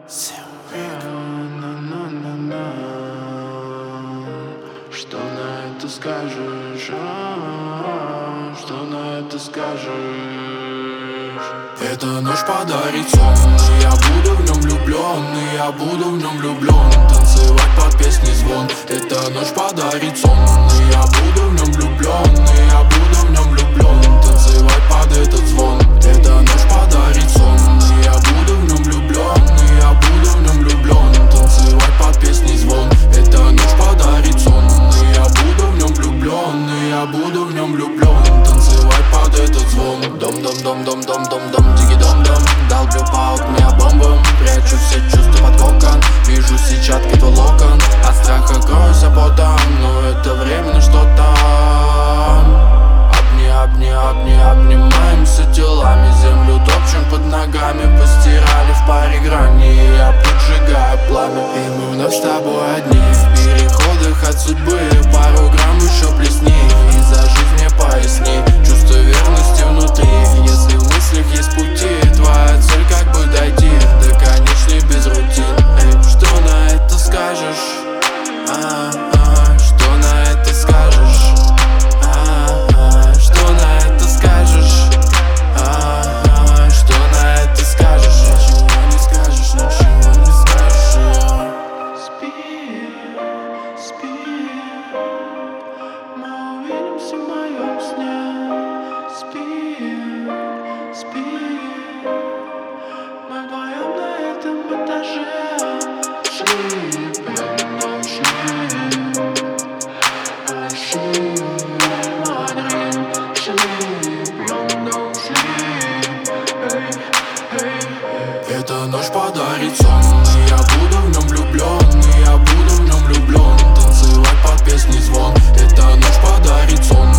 Что на это скажешь? Что на это скажешь? Эта ночь подарит сон, и я буду в нем влюблен, и я буду в нем влюблен. Танцевать под песни звон. Эта ночь подарит сон, и я буду в нем влюблен, и я буду в нем влюблен. Танцевать под этот звон. Эта ночь подарит сон, и я буду в нем влюблен, и я буду в нем влюблен. Танцевать под песни звон. Эта ночь подарит сон, и я буду в нем влюблен, и я буду в нем влюблен. Танцевать под этот звон. Дом-дом-дом-дом-дом-дом-дом, диги-дом-дом. Долблю по окне бомбом, прячу все чувства под кокон. Вижу сетчатки твой локон, от страха кроюсь потом, но это временно что-то. Обнимаемся телами, землю топчем под ногами. Постирали в паре грани, и я поджигаю пламя. И мы вновь с тобой одни, в переходах от судьбы. Пару грамм еще плесни, и за жизнь мне поясни. Чувство верности внутри, если в мыслях есть пути. Твоя цель как бы дойти до конечной без рутин. Эй, что на это скажешь? Что на это скажешь? Что на это скажешь? Что на это скажешь? Ничего не скажешь, ничего не скажешь. Спи, спи, мы увидимся в моем сне. Спи, спи, мы вдвоем на этом этаже. Sleep, don't sleep, sleep, my dream. Sleep, don't sleep, hey, hey. Эта ночь подарит сон, и я буду в нем влюблен, и я буду в нем влюблен. Танцевать под песни звон. Эта ночь подарит сон,